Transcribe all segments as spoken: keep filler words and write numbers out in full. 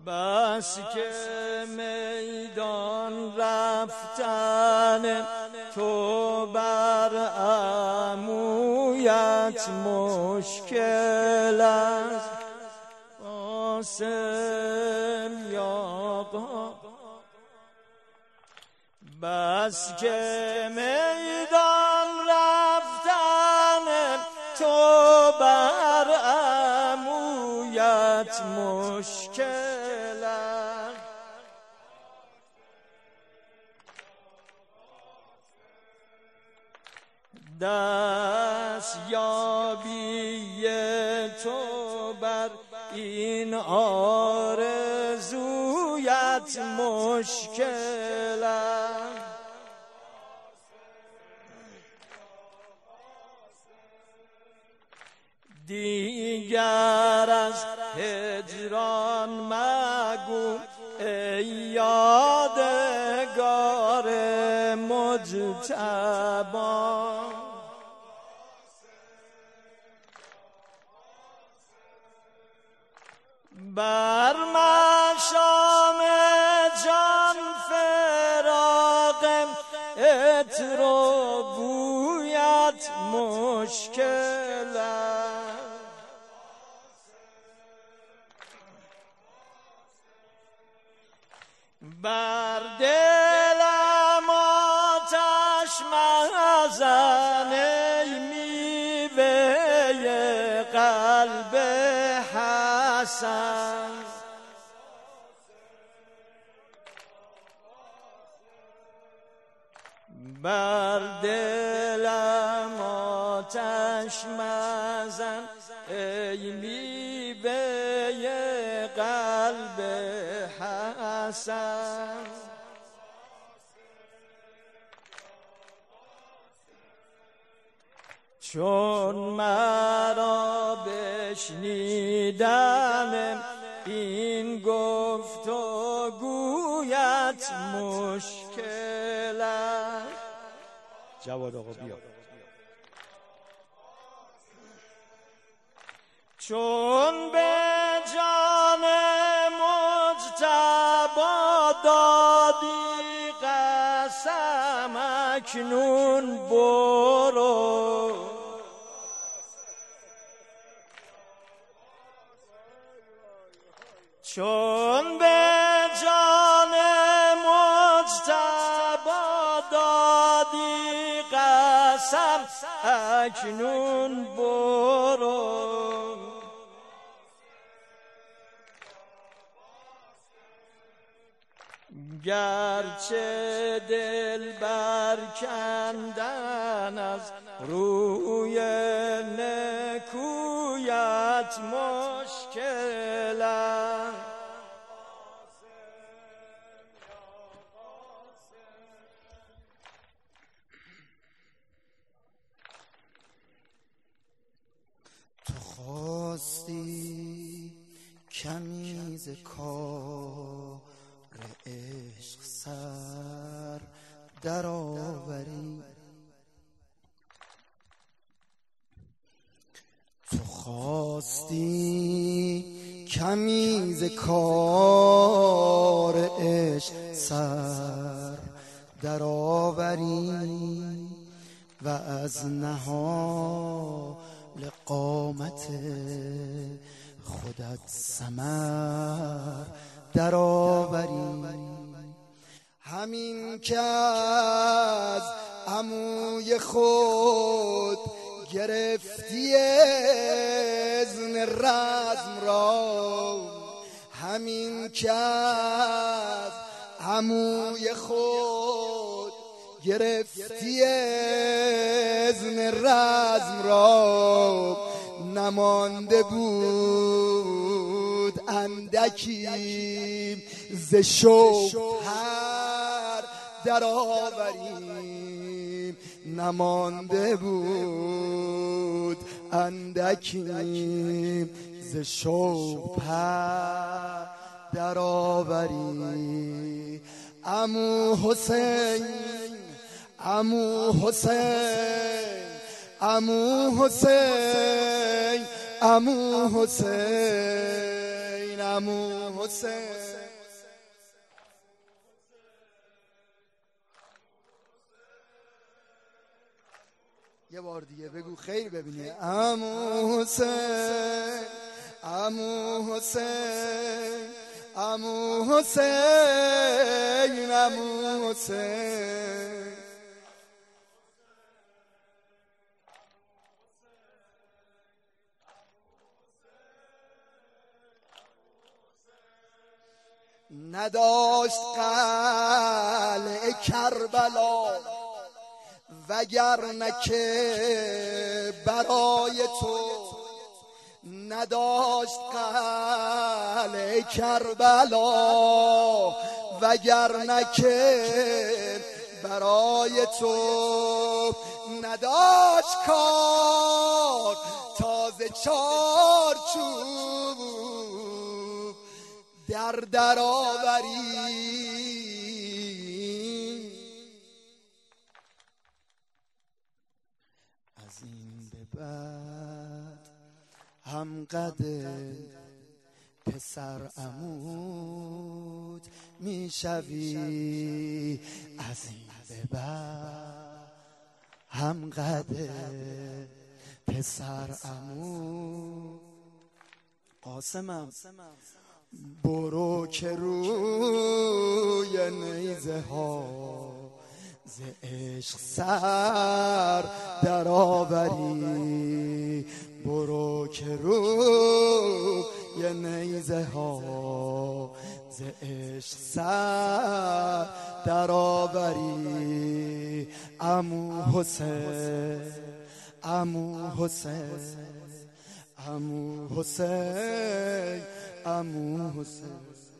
بس که میدان رفتن تو بر عمویت مشکل است قاسم یاقا. بس که میدان رفتن تو بر عمویت مشکل است دست یابی تو بر این آرزویت مشکل است دیگر از هجران مگو ای یادگار مجتبی. بر مشام جان فراق عطر و بویت مشکل است بر دلم آتش مزن ای میوه قلب حسن. بر دلم آتش مزن ای میوه قلب حسن. چون مرا بشنیدن این گفت و گویت مشکل است. جواد آقا بیا. چون به جان مجتبی دادی قسم اکنون برو. چون به جان مجتبی دادی قسم اکنون برو. گرچه دل برکندن از روی نکویت مشکل است تو خواستی کمی ز کار عشق سر در آوری. تو خواستی کمی ز کار عشق سر در آوری و از نهال قامت خودت ثمر در آوری. همین که از عموی خود گرفتی اذن رزم را. همین که از عموی خود گرفتی اذن رزم را. نمانده بود اندکی ز شوق پر در آوریم. نمانده بود اندکی ز شوق پر در آوری. عمو حسین عمو حسین عمو حسین عمو حسین عمو حسین. یه بار دیگه بگو خیر ببینی. عمو حسین، عمو حسین، عمو حسین، عمو حسین. نداشت قلعه کربلا وگرنه که برای تو، نداشت قلعه کربلا وگرنه که برای تو، نداشت کار تازه چارچوب در در آوری. از این به بعد هم قدر پسر عمود میشوی. از این به بعد هم قدر پسر عمود. قاسمم برو که روی نیزه ها ز عشق سر در آوری. برو که روی نیزه ها ز عشق سر در آوری. عمو حسین، عمو حسین، عمو حسین، عمو حسین.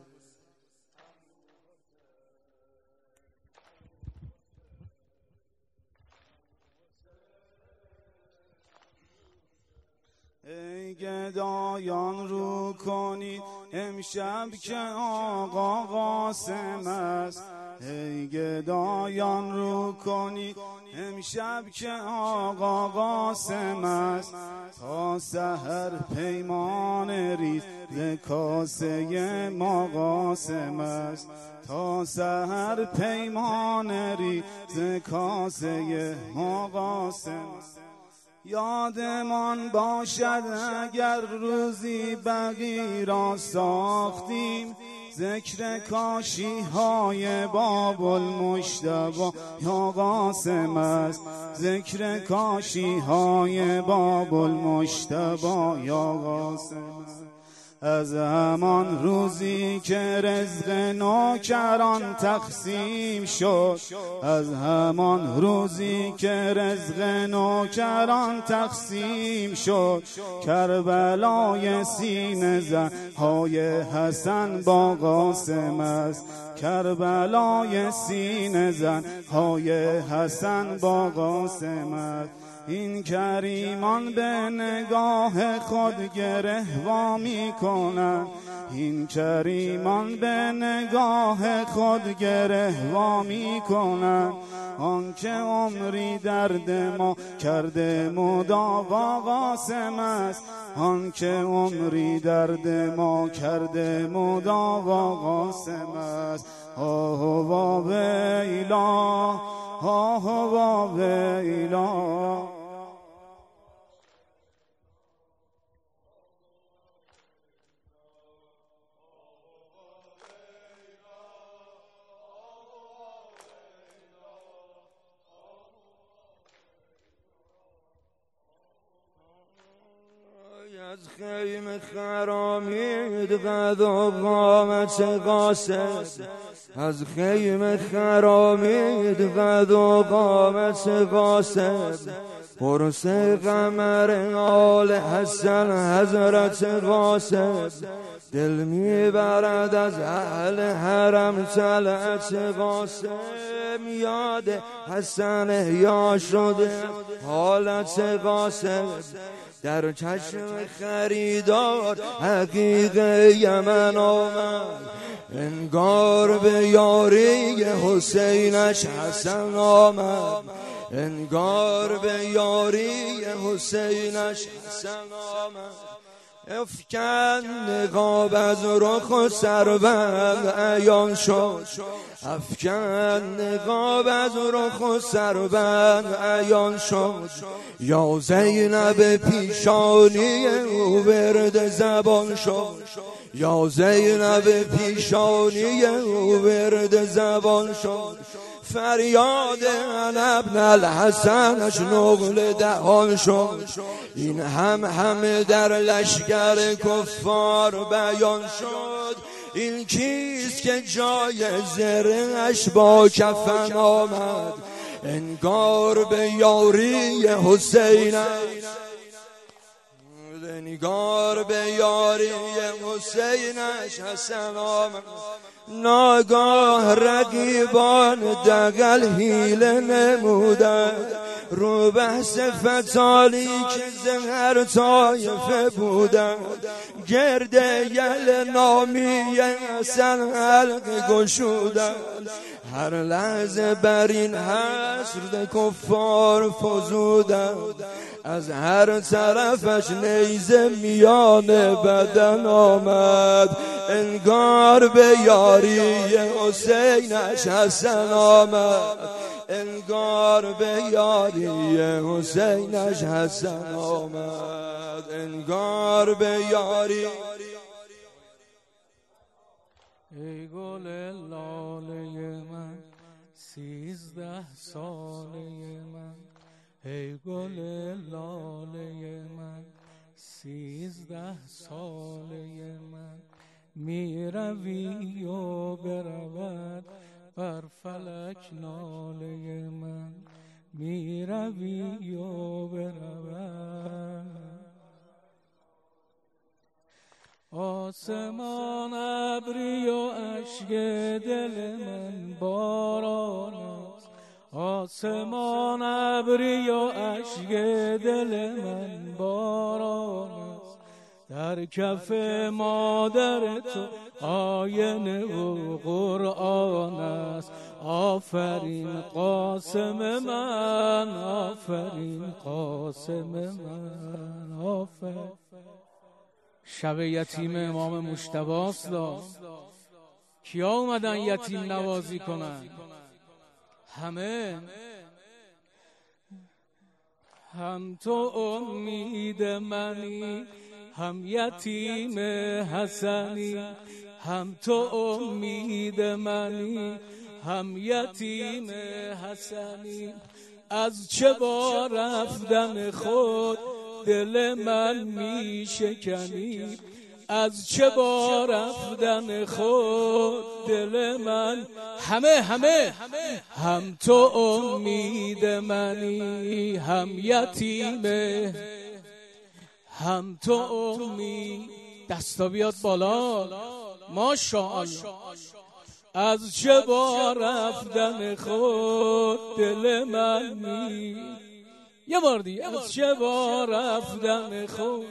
ای گدایان رو کنید امشب که آقا قاسم است. ای گدایان رو کنید امشب که آقا قاسم است. تا سحر پیمان ریز ز کاسه ما قاسم است. تا سحر پیمان ریز ز کاسه ما قاسم است. یادمان باشد اگر روزی بقی را ساختیم، ذکر کاشی های باب المجتبی یا قاسم است. ذکر کاشی های باب المجتبی یا قاسم است. از همان روزی که رزق نوکران تقسیم شد، از همان روزی که رزق نوکران تقسیم شد، کربلای سینه زن های حسن با قاسم است. کربلای سینه زن های حسن با قاسم است. این کریمان به نگاه خود گره وا می کنند. این کریمان به نگاه خود گره وا می کنند. آنکه عمری درد ما کرده مداوا قاسم است. آنکه عمری درد ما کرده مداوا قاسم است. آه و ویلا، آه و ویلا. از خیمه خرامید قد و قامت قاسم. از خیمه خرامید قد و قامت قاسم. قرص قمر آل حسن حضرت قاسم. دل میبرد از اهل حرم طلعت قاسم. یاد حسن یا شده حالت قاسم. در چشم خریدار حقیقه یمن آمد. انگار به یاری حسینش حسن آمد. انگار به یاری حسینش حسن آمد. افکن نقاب از رخ و سربند عیان شد، افکن نقاب از رخ و سربند عیان شد. یا زینب پیشانی او ورد زبان شد، یا زینب پیشانی او ورد زبان شد. فریاد انا ابن الحسنش نقل دهان شد. این هم همه در لشکر کفار بیان شد. این کیست که جای زرهش با کفن آمد، انگار به یاری حسین است، انگار به یاری حسینش حسن آمد. ناگاه رقیبان دغل حیله نمودند، رو بحث فتالی که زهر طایفه بودند. گرد یل نامی حسن حلق گشودند، هر لحظه بر این حسر کفار فزودند. از هر طرفش نیزه میان بدن آمد، انگار به یاری حسینش حسن آمد، انگار به یاری حسینش حسن آمد، انگار به یاری. ای گل لاله من سیزده ساله من، ای گل لاله من سیزده ساله من. می روی و برود بر فلک ناله من، می روی و برود. آسمان ابری و اشک دل من باران است، آسمان ابری و اشک دل من باران است. در کف مادر تو آینه و قرآن است. آفرین قاسم من، آفرین قاسم من، آفرین. شب یتیم امام مجتبی است. کیا اومدن یتیم نوازی کنن؟ همه. هم تو امید منی، هم یتیم حسنی، هم تو امید منی، هم یتیم حسنی. از چه با رفتن خود دل من می شکنی، از چه با رفتن خود دل من. همه همه هم تو امید منی، هم یتیمه، هم تو امید. دستا بیاد بالا ماشاءالله. از چه با رفتن خود دل من می. یه بار دیگه. از چه با رفتن خود.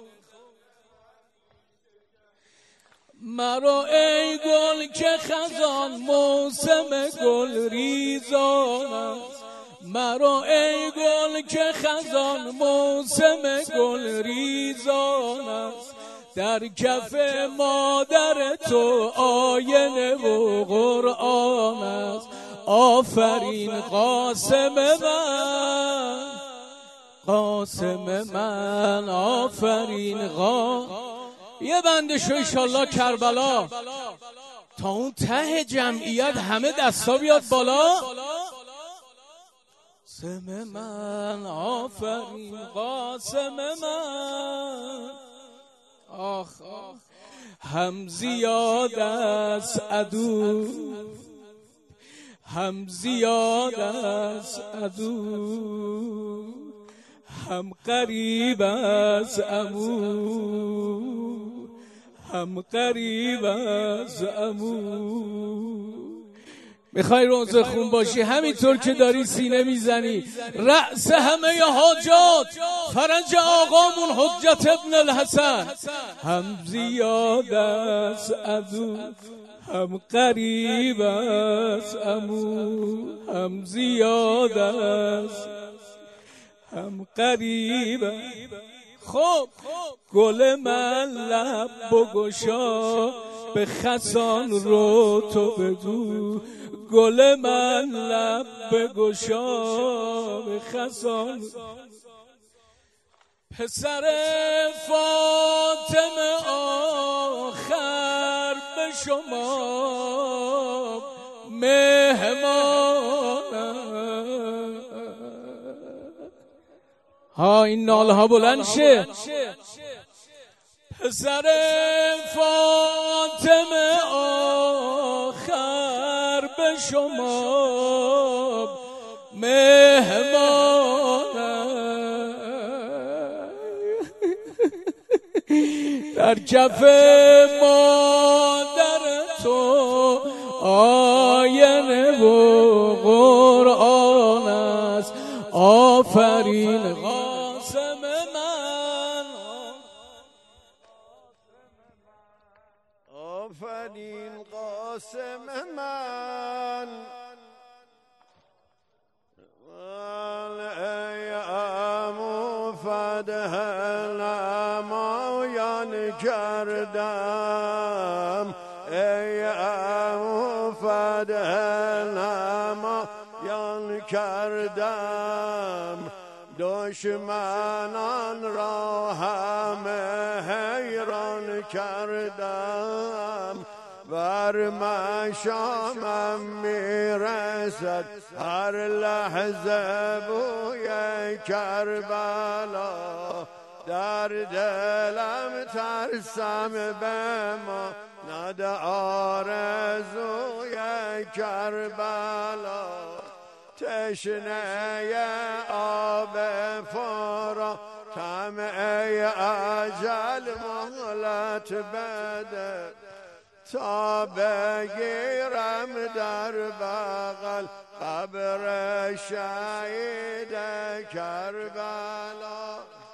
مرا ای گل که خزان موسم گل ریزان است، مرا ای گل که خزان موسم گل ریزان است. در کف مادر تو آینه و قرآن است. آفرین قاسم من، قاسم من، آفرین قاسم. یه بنده شو انشالله کربلا تا اون ته جمعیت همه دستا بیاد بالا. قاسم من، آفرین قاسم من. آخ آخ هم زیاد است عدو، هم زیاد است عدو، هم قریب است عمو، هم قریب است عمو. میخوای روزه خون باشی همینطور که داری سینه میزنی. رأس همه حاجات فرج آقامون حجت ابن الحسن. هم زیاد است عدو، هم قریب است عمو، هم زیاد است هم قریب. خب گل من لب بگشا به خسان رو تو بگو، گل من لب بگشا به خسان. پسر فاطمه آخر به شما مهمانه. ها این ناله ها بلند شه. پسر فاطمه آخر به شما مهمانه. در کف مادر تو آینه و قرآن است. آفرین قاسم من، آفرین قاسم من. ای عمو فده نمایان کردم، ای عمو فده نمایان کردم. دشمنان را همه حیران کردم. بر مشامم میرسد هر لحظه بوی کربلا. در دلم ترسم به ما ند آرزوی کربلا. تشنه آب فرا طمع اجل مهلت بده، تا بگیرم در بغل قبر شهید کربلا.